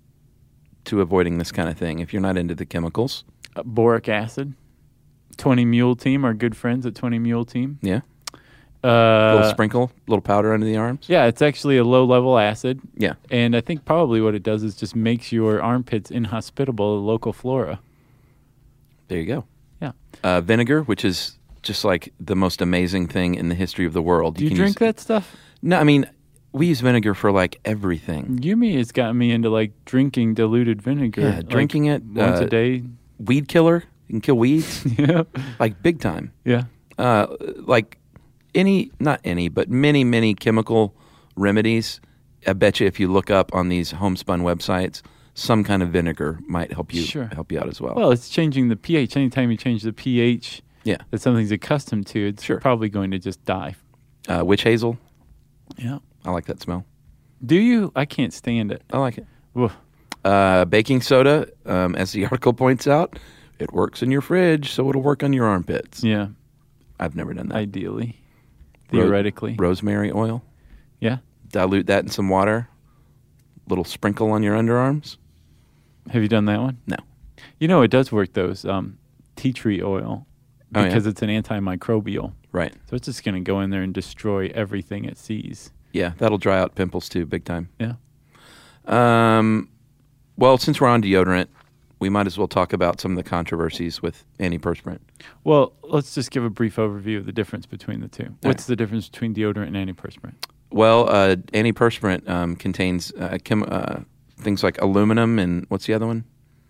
to avoiding this kind of thing if you're not into the chemicals? uh, boric acid. twenty Mule Team, our good friends at twenty Mule Team. Yeah, a little Uh, sprinkle, a little powder under the arms. yeah, it's actually a low-level acid. Yeah. And I think probably what it does is just makes your armpits inhospitable to local flora. There you go. Yeah. Uh, vinegar, which is just like the most amazing thing in the history of the world. Do you, can drink use- that stuff? No, I mean, we use vinegar for like everything. Yumi has gotten me into like drinking diluted vinegar. Yeah, like, drinking it once uh, a day. Weed killer. You can kill weeds. Yeah. Like big time. Yeah. Uh, like any, not any, but many, many chemical remedies. I bet you if you look up on these homespun websites, some kind of vinegar might help you Sure. help you out as well. Well, it's changing the pH. Anytime you change the pH yeah. that something's accustomed to, it's Sure. probably going to just die. Uh, witch hazel. Yeah. I like that smell. Do you? I can't stand it. I like it. Woof. Uh, baking soda, um, as the article points out, it works in your fridge, so it'll work on your armpits. Yeah. I've never done that. Ideally. Ro- Theoretically. rosemary oil. Yeah. Dilute that in some water. Little sprinkle on your underarms. Have you done that one? No. You know, it does work, though, is, um, tea tree oil Oh, yeah? because it's an antimicrobial. Right. So it's just going to go in there and destroy everything it sees. Yeah, that'll dry out pimples too, big time. Yeah. Um, well, since we're on deodorant, we might as well talk about some of the controversies with antiperspirant. Well, let's just give a brief overview of the difference between the two. All What's right. the difference between deodorant and antiperspirant? Well, uh, antiperspirant um, contains uh, chem- uh, things like aluminum and what's the other one?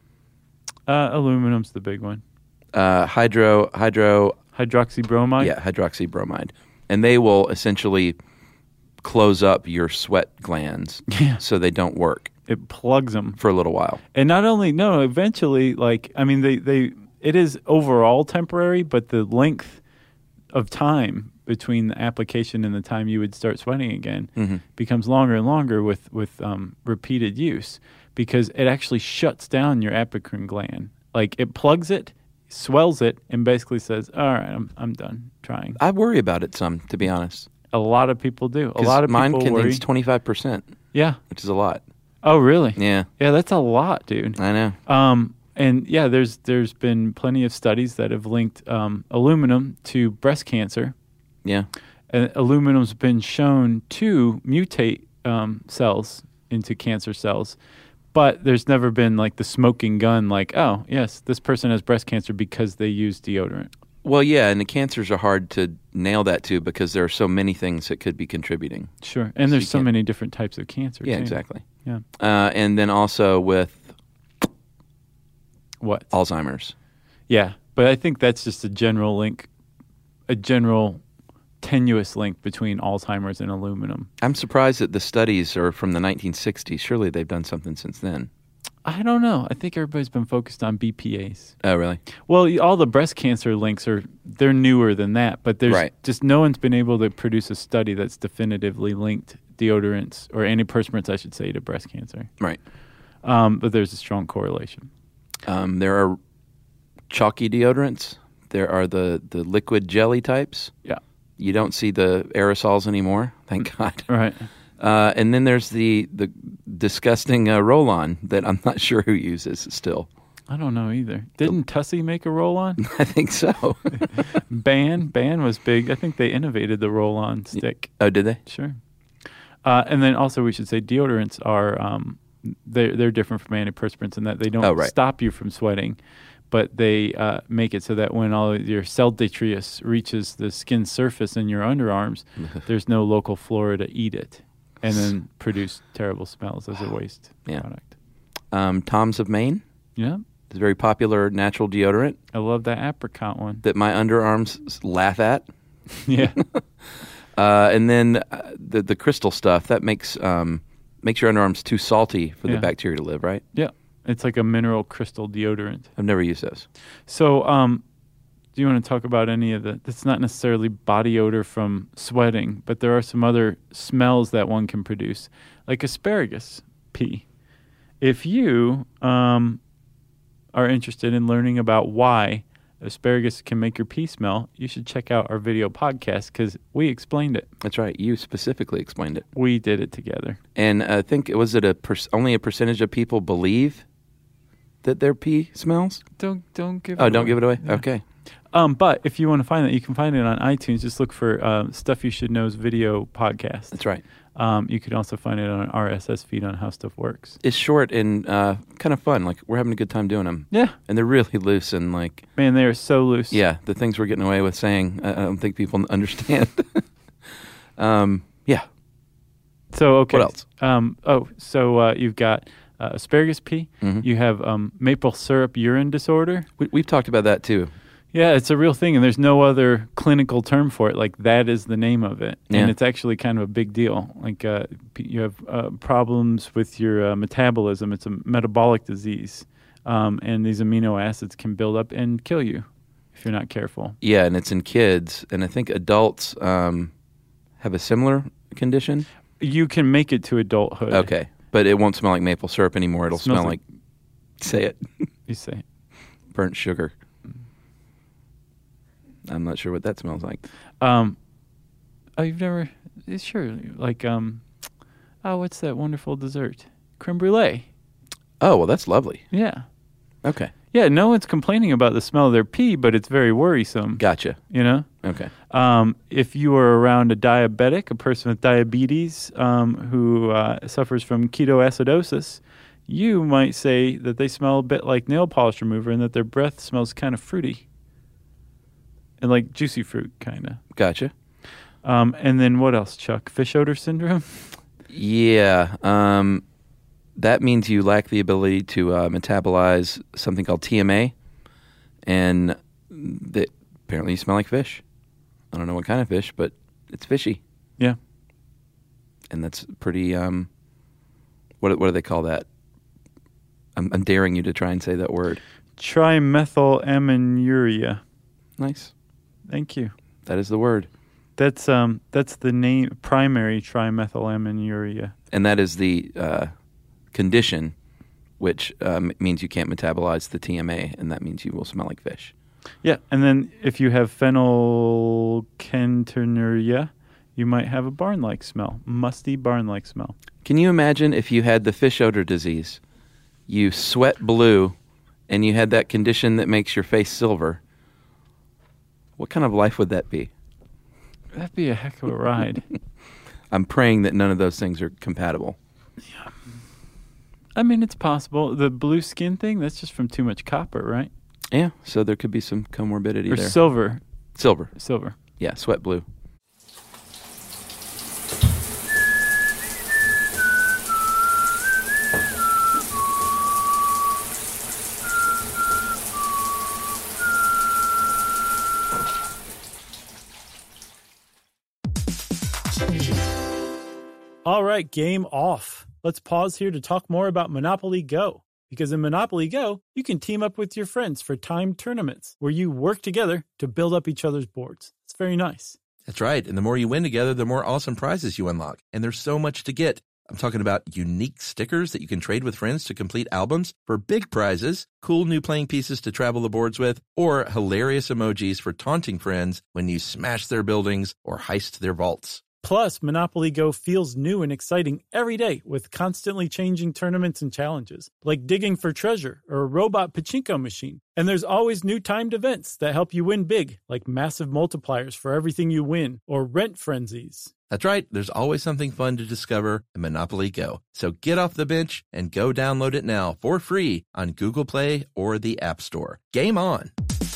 Uh, aluminum's the big one. Uh, hydro, hydro, Hydroxybromide? yeah, hydroxybromide. And they will essentially close up your sweat glands Yeah. so they don't work It plugs them. for a little while. And not only, no, eventually, like, I mean, they, they, it is overall temporary, but the length of time between the application and the time you would start sweating again Mm-hmm. becomes longer and longer with, with um, repeated use because it actually shuts down your apocrine gland. Like, it plugs it, swells it, and basically says, all right, I'm, I'm done trying. I worry about it some, to be honest. A lot of people do. A 'Cause lot of mine people worry. contains twenty-five percent, Yeah. which is a lot. Oh, really? Yeah, Yeah, that's a lot, dude. I know. Um, and yeah, there's there's been plenty of studies that have linked um, aluminum to breast cancer. Yeah. And aluminum's been shown to mutate um, cells into cancer cells, but there's never been like the smoking gun, like, oh yes, this person has breast cancer because they use deodorant. Well, yeah, and the cancers are hard to nail that to because there are so many things that could be contributing. Sure, and So there's you so can't- many different types of cancer. Yeah, too. exactly. Yeah. Uh, and then also with What? Alzheimer's. Yeah, but I think that's just a general link, a general tenuous link between Alzheimer's and aluminum. I'm surprised that the studies are from the nineteen sixties. Surely they've done something since then. I don't know. I think everybody's been focused on B P As. Oh, really? Well, y- all the breast cancer links are they're newer than that, but there's Right. just no one's been able to produce a study that's definitively linked deodorants or antiperspirants, I should say, to breast cancer. Right. Um, but there's a strong correlation. Um, there are chalky deodorants. There are the, the liquid jelly types. Yeah. You don't see the aerosols anymore, thank God. Right. Uh, and then there's the the disgusting uh, roll-on that I'm not sure who uses still. I don't know either. Didn't Tussie make a roll-on? I think so. Ban Ban was big. I think they innovated the roll-on stick. Oh, did they? Sure. Uh, and then also we should say deodorants are um, they're they're different from antiperspirants in that they don't Oh, right. stop you from sweating, but they uh, make it so that when all of your cell detritus reaches the skin surface in your underarms, there's no local flora to eat it, and then produce terrible smells as a waste Yeah. product. Um, Tom's of Maine Yeah, is a very popular natural deodorant I love that apricot one. that my underarms s- laugh at. Yeah, Uh, and then uh, the the crystal stuff that makes um, makes your underarms too salty for Yeah. the bacteria to live. Right? yeah. It's like a mineral crystal deodorant. I've never used those. So, um, do you want to talk about any of the? It's not necessarily body odor from sweating, but there are some other smells that one can produce, like asparagus pee. If you um, are interested in learning about why asparagus can make your pee smell, you should check out our video podcast because we explained it. That's right. You specifically explained it. We did it together. And I think was it a per- only a percentage of people believe that their pee smells? Don't don't give. Oh, it don't away. give it away. Yeah. Okay. Um, but if you want to find that, you can find it on iTunes. Just look for uh, Stuff You Should Know's video podcast. That's right. Um, you could also find it on an R S S feed on How Stuff Works. It's short and uh, kind of fun. Like we're having a good time doing them. Yeah, And they're really loose and like, man, they are so loose. yeah, the things we're getting away with saying, I I don't think people understand. um, yeah. So, okay. What else? Um, oh, so uh, you've got uh, asparagus pea. Mhm. You have um, maple syrup urine disorder. We, we've talked about that too. Yeah, it's a real thing, and there's no other clinical term for it. Like, that is the name of it. Yeah. And it's actually kind of a big deal. Like, uh, p- you have uh, problems with your uh, metabolism. It's a metabolic disease. Um, and these amino acids can build up and kill you if you're not careful. Yeah, and it's in kids, and I think adults um, have a similar condition. You can make it to adulthood. Okay, but it won't smell like maple syrup anymore. It'll Smells smell like- like, say it, You say. burnt sugar. I'm not sure what that smells like. Um, oh, you've never... Sure. Like, um, oh, what's that wonderful dessert? Creme brulee. Oh, well, that's lovely. Yeah. Okay, Yeah, no one's complaining about the smell of their pee, but it's very worrisome. gotcha. You know? Okay. Um, if you are around a diabetic, a person with diabetes um, who uh, suffers from ketoacidosis, you might say that they smell a bit like nail polish remover and that their breath smells kind of fruity. And like juicy fruit, kind of. Gotcha. Um, and then what else, Chuck? Fish odor syndrome? Yeah, um, that means you lack the ability to uh, metabolize something called T M A, and that apparently you smell like fish. I don't know what kind of fish, but it's fishy, Yeah. and that's pretty. Um, what what do they call that? I'm, I'm daring you to try and say that word. Trimethylamminuria. Nice. Thank you. That is the word, That's um that's the name, primary trimethylamminuria. and that is the uh, condition, which um, means you can't metabolize the T M A, and that means you will smell like fish. Yeah, and then if you have phenylketonuria, you might have a barn-like smell, musty barn-like smell. Can you imagine if you had the fish odor disease, you sweat blue, and you had that condition that makes your face silver? What kind of life would that be? That'd be a heck of a ride. I'm praying that none of those things are compatible. I mean, it's possible. The blue skin thing, that's just from too much copper, right? Yeah, so there could be some comorbidity Or there. silver. Silver. Silver. Yeah, sweat blue. All right, game off. Let's pause here to talk more about Monopoly Go. Because in Monopoly Go, you can team up with your friends for timed tournaments where you work together to build up each other's boards. It's very nice. That's right. And the more you win together, the more awesome prizes you unlock. And there's so much to get. I'm talking about unique stickers that you can trade with friends to complete albums for big prizes, cool new playing pieces to travel the boards with, or hilarious emojis for taunting friends when you smash their buildings or heist their vaults. Plus, Monopoly Go feels new and exciting every day with constantly changing tournaments and challenges, like digging for treasure or a robot pachinko machine. And there's always new timed events that help you win big, like massive multipliers for everything you win or rent frenzies. That's right. There's always something fun to discover in Monopoly Go. So get off the bench and go download it now for free on Google Play or the App Store. Game on.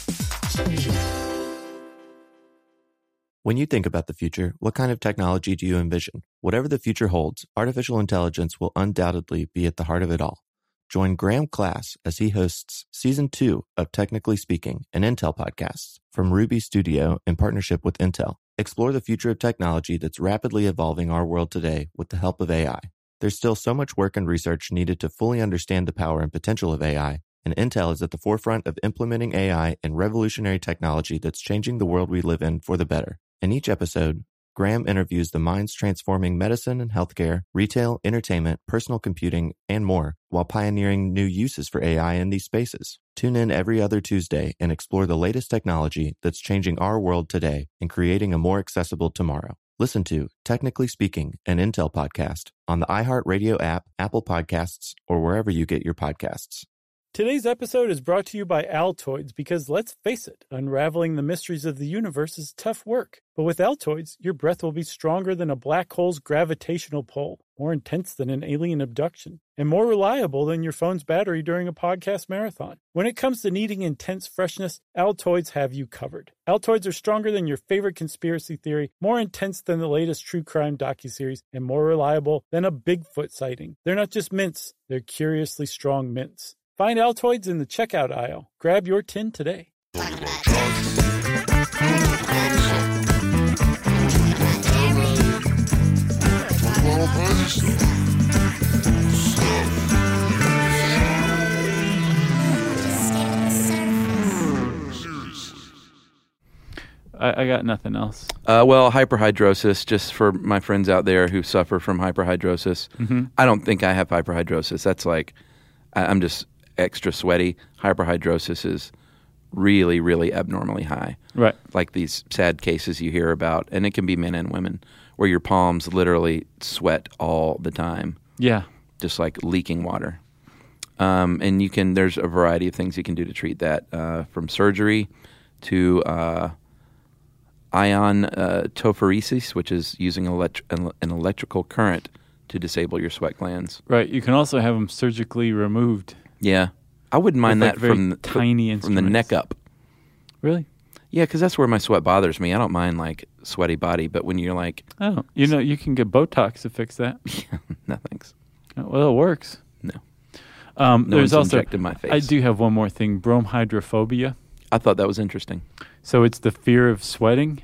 When you think about the future, what kind of technology do you envision? Whatever the future holds, artificial intelligence will undoubtedly be at the heart of it all. Join Graham Class as he hosts Season two of Technically Speaking, an Intel podcast from Ruby Studio in partnership with Intel. Explore the future of technology that's rapidly evolving our world today with the help of A I. There's still so much work and research needed to fully understand the power and potential of A I, and Intel is at the forefront of implementing A I and revolutionary technology that's changing the world we live in for the better. In each episode, Graham interviews the minds transforming medicine and healthcare, retail, entertainment, personal computing, and more, while pioneering new uses for A I in these spaces. Tune in every other Tuesday and explore the latest technology that's changing our world today and creating a more accessible tomorrow. Listen to Technically Speaking, an Intel podcast on the iHeartRadio app, Apple Podcasts, or wherever you get your podcasts. Today's episode is brought to you by Altoids because, let's face it, unraveling the mysteries of the universe is tough work. But with Altoids, your breath will be stronger than a black hole's gravitational pull, more intense than an alien abduction, and more reliable than your phone's battery during a podcast marathon. When it comes to needing intense freshness, Altoids have you covered. Altoids are stronger than your favorite conspiracy theory, more intense than the latest true crime docuseries, and more reliable than a Bigfoot sighting. They're not just mints, they're curiously strong mints. Find Altoids in the checkout aisle. Grab your tin today. I, I got nothing else. Uh, well, hyperhidrosis, just for my friends out there who suffer from hyperhidrosis. Mm-hmm. I don't think I have hyperhidrosis. That's like, I, I'm just extra sweaty. Hyperhidrosis is really, really abnormally high. Right. Like these sad cases you hear about, and it can be men and women, where your palms literally sweat all the time. Yeah. Just like leaking water. Um, and you can, there's a variety of things you can do to treat that, uh, from surgery to uh, ion uh, tophoresis, which is using elect- an, an electrical current to disable your sweat glands. Right. You can also have them surgically removed. Yeah. I wouldn't mind With, like, that very from, the, tiny from the neck up. Really? Yeah, because that's where my sweat bothers me. I don't mind, like, sweaty body, but when you're like... Oh, you know, you can get Botox to fix that. Yeah, no thanks. Well, it works. No. Um, No there's one's also, injected my face. I do have one more thing, bromhydrophobia. I thought that was interesting. So it's the fear of sweating.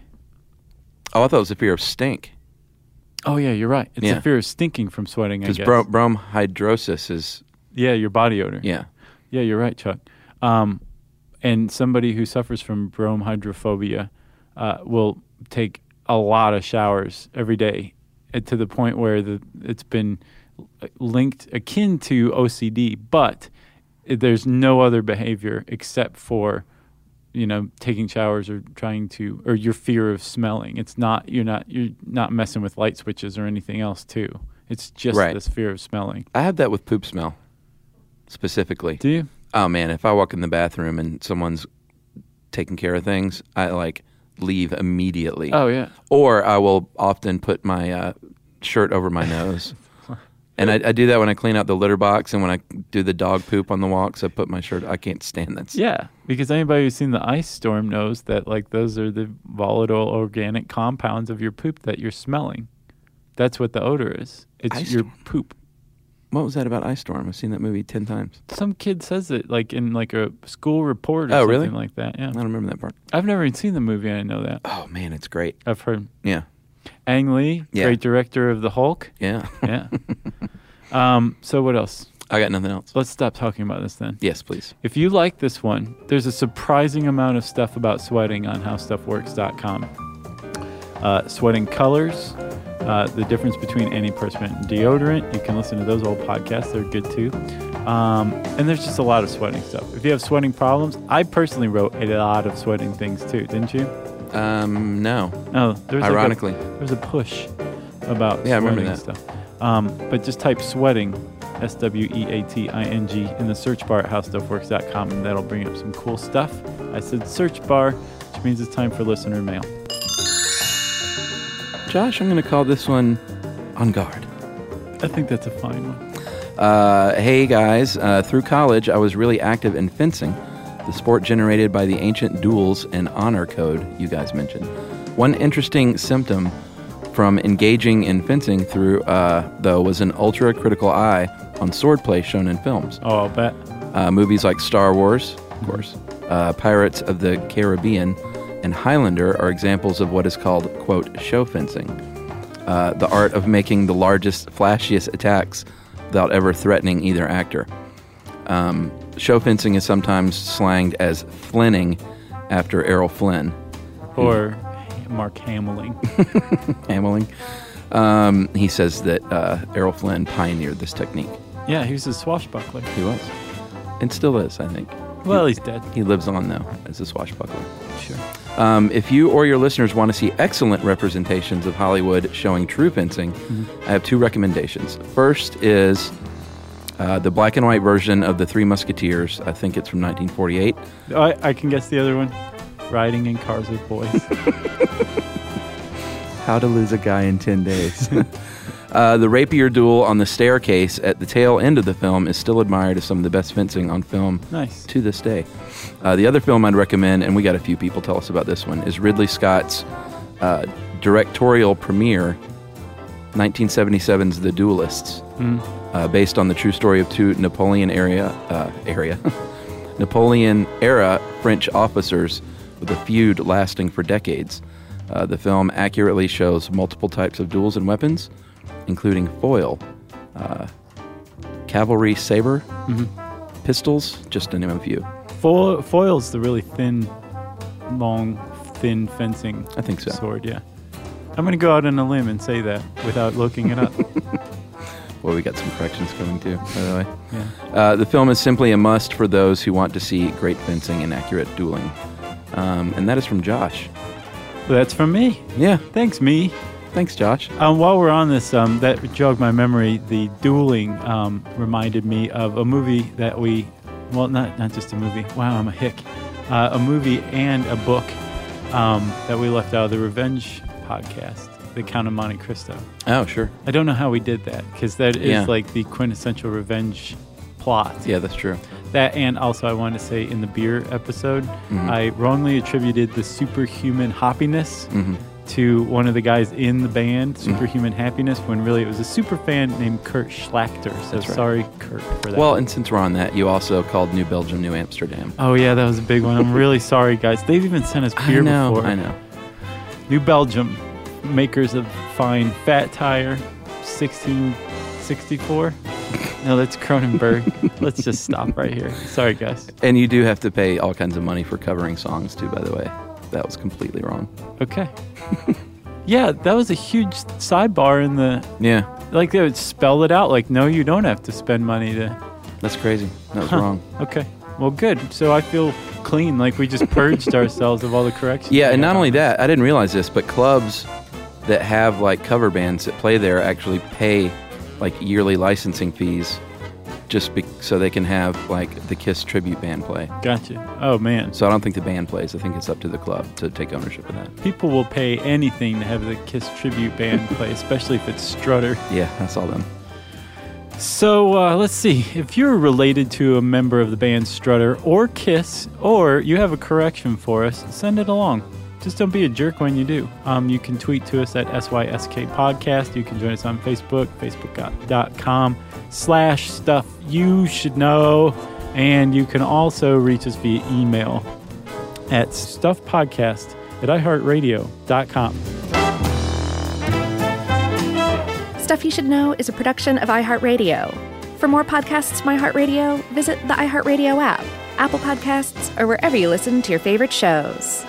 Oh, I thought it was the fear of stink. Oh, yeah, you're right. It's Yeah. the fear of stinking from sweating, I Because guess. bro- bromhydrosis is... Yeah, your body odor. Yeah. Yeah, you're right, Chuck. Um, and somebody who suffers from bromhydrophobia uh, will take a lot of showers every day, uh, to the point where the it's been linked akin to O C D, but there's no other behavior except for, you know, taking showers or trying to, or your fear of smelling. It's not, you're not, you're not messing with light switches or anything else too. It's just Right. this fear of smelling. I have that with poop smell, specifically. Do you? Oh, man, if I walk in the bathroom and someone's taking care of things, I, like, leave immediately. Oh, yeah. Or I will often put my uh, shirt over my nose. And I, I do that when I clean out the litter box and when I do the dog poop on the walks. I put my shirt. I can't stand that. Yeah, because anybody who's seen the ice storm knows that, like, those are the volatile organic compounds of your poop that you're smelling. That's what the odor is. It's Ice your storm? poop. What was that about Ice Storm? I've seen that movie ten times. Some kid says it, like, in, like, a school report or Oh, something really? like that. Yeah, I don't remember that part. I've never even seen the movie. I didn't know that. Oh, man, it's great. I've heard. Yeah. Ang Lee, Yeah. great director of The Hulk. Yeah. Yeah. um. So what else? I got nothing else. Let's stop talking about this then. Yes, please. If you like this one, there's a surprising amount of stuff about sweating on how stuff works dot com. Uh, sweating colors, uh, the difference between antiperspirant and deodorant. You can listen to those old podcasts. They're good too. Um, and there's just a lot of sweating stuff. If you have sweating problems, I personally wrote a lot of sweating things too, didn't you? Um, no. Oh, there's Ironically. Like a, there's a push about Yeah, I remember sweating that. stuff. Um, but just type sweating, S W E A T I N G, in the search bar at how stuff works dot com, and that'll bring up some cool stuff. I said search bar, which means it's time for listener mail. Josh, I'm going to call this one On Guard. I think that's a fine one. Uh, hey, guys. Uh, through college, I was really active in fencing, the sport generated by the ancient duels and honor code you guys mentioned. One interesting symptom from engaging in fencing through, uh, though, was an ultra-critical eye on swordplay shown in films. Oh, I'll bet. Uh, movies like Star Wars, of course, uh, Pirates of the Caribbean, and Highlander are examples of what is called, quote, show fencing, uh, the art of making the largest, flashiest attacks without ever threatening either actor. Um, show fencing is sometimes slanged as flinning after Errol Flynn. Or Mark Hameling. Hameling. Um, he says that uh, Errol Flynn pioneered this technique. Yeah, he was a swashbuckler. He was. And still is, I think. Well, he's dead. He lives on, though, as a swashbuckler. Sure. Um, if you or your listeners want to see excellent representations of Hollywood showing true fencing, Mm-hmm. I have two recommendations. First is Uh, the black and white version of The Three Musketeers, I think it's from nineteen forty-eight. I, I can guess the other one. Riding in Cars with Boys. How to Lose a Guy in ten days. uh, the rapier duel on the staircase at the tail end of the film is still admired as some of the best fencing on film Nice. to this day. Uh, the other film I'd recommend, and we got a few people tell us about this one, is Ridley Scott's uh, directorial premiere, nineteen seventy-seven's The Duelists, Mm. uh, based on the true story of two Napoleon area uh, area Napoleon era French officers with a feud lasting for decades. Uh, the film accurately shows multiple types of duels and weapons, including foil, uh, cavalry saber, Mm-hmm. pistols, just to name a few. Foil, foil's the really thin, long, thin fencing I think so. sword, yeah. I'm going to go out on a limb and say that without looking it up. Well, we got some corrections coming too, by the way. Yeah. Uh, the film is simply a must for those who want to see great fencing and accurate dueling. Um, and that is from Josh. Well, that's from me. Yeah, Thanks, me. thanks, Josh. Um, while we're on this, um, that jogged my memory. The dueling um, reminded me of a movie that we, well, not not just a movie. Wow, I'm a hick. Uh, a movie and a book um, that we left out of the Revenge podcast, The Count of Monte Cristo. Oh, sure. I don't know how we did that, because that is Yeah. like the quintessential revenge plot. Yeah, that's true. That, and also I wanted to say in the beer episode, Mhm. I wrongly attributed the superhuman hoppiness hmm to one of the guys in the band, Superhuman Happiness, when really it was a super fan named Kurt Schlachter. So That's right. sorry, Kurt, for that. Well, and since we're on that, you also called New Belgium New Amsterdam. oh yeah, that was a big one. I'm really sorry, guys. They've even sent us beer I know, before. I know. New Belgium, makers of fine Fat Tire, sixteen sixty-four. No, that's Cronenberg. Let's just stop right here. Sorry, guys. And you do have to pay all kinds of money for covering songs too, by the way. That was completely wrong. Okay. Yeah, that was a huge sidebar in the, Yeah, like they would spell it out. Like, no, you don't have to spend money to. that's crazy. That was Huh. wrong. Okay. Well, good. So I feel clean, like we just purged ourselves of all the corrections. Yeah, and we not had only on that, I didn't realize this, but clubs that have like cover bands that play there actually pay like yearly licensing fees just be- so they can have like the Kiss tribute band play. it. Gotcha. Oh, man. So I don't think the band plays. I think it's up to the club to take ownership of that. People will pay anything to have the Kiss tribute band play, especially if it's Strutter. Yeah, that's all them. So uh, let's see. If you're related to a member of the band Strutter or Kiss, or you have a correction for us, send it along. Just don't be a jerk when you do. Um, you can tweet to us at S Y S K Podcast. You can join us on Facebook, facebook.com slash stuff you should know. And you can also reach us via email at stuffpodcast at iheartradio dot com. Stuff You Should Know is a production of iHeartRadio. For more podcasts from iHeartRadio, visit the iHeartRadio app, Apple Podcasts, or wherever you listen to your favorite shows.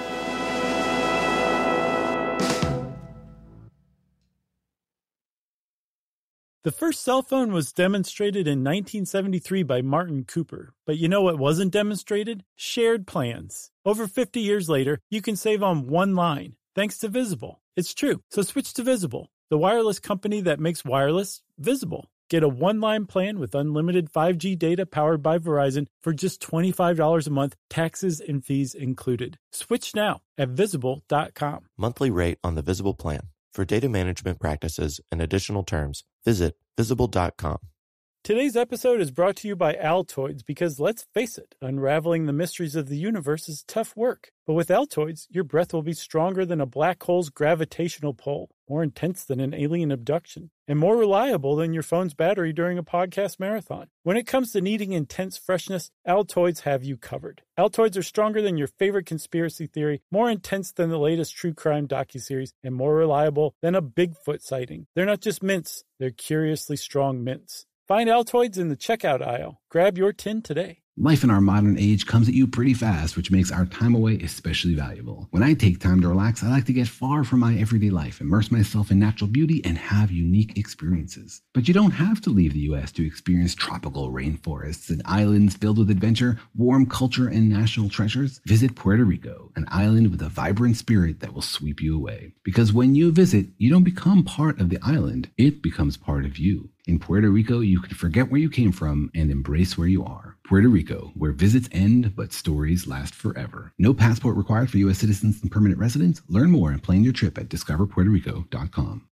The first cell phone was demonstrated in nineteen seventy-three by Martin Cooper. But you know what wasn't demonstrated? Shared plans. Over fifty years later, you can save on one line, thanks to Visible. It's true, so switch to Visible, the wireless company that makes wireless visible. Get a one-line plan with unlimited five G data powered by Verizon for just twenty-five dollars a month, taxes and fees included. Switch now at visible dot com. Monthly rate on the Visible plan. For data management practices and additional terms, visit visible dot com. Today's episode is brought to you by Altoids because, let's face it, unraveling the mysteries of the universe is tough work. But with Altoids, your breath will be stronger than a black hole's gravitational pull, more intense than an alien abduction, and more reliable than your phone's battery during a podcast marathon. When it comes to needing intense freshness, Altoids have you covered. Altoids are stronger than your favorite conspiracy theory, more intense than the latest true crime docuseries, and more reliable than a Bigfoot sighting. They're not just mints, they're curiously strong mints. Find Altoids in the checkout aisle. Grab your tin today. Life in our modern age comes at you pretty fast, which makes our time away especially valuable. When I take time to relax, I like to get far from my everyday life, immerse myself in natural beauty, and have unique experiences. But you don't have to leave the U S to experience tropical rainforests and islands filled with adventure, warm culture, and national treasures. Visit Puerto Rico, an island with a vibrant spirit that will sweep you away. Because when you visit, you don't become part of the island, it becomes part of you. In Puerto Rico, you can forget where you came from and embrace where you are. Puerto Rico, where visits end but stories last forever. No passport required for U S citizens and permanent residents. Learn more and plan your trip at discover puerto rico dot com.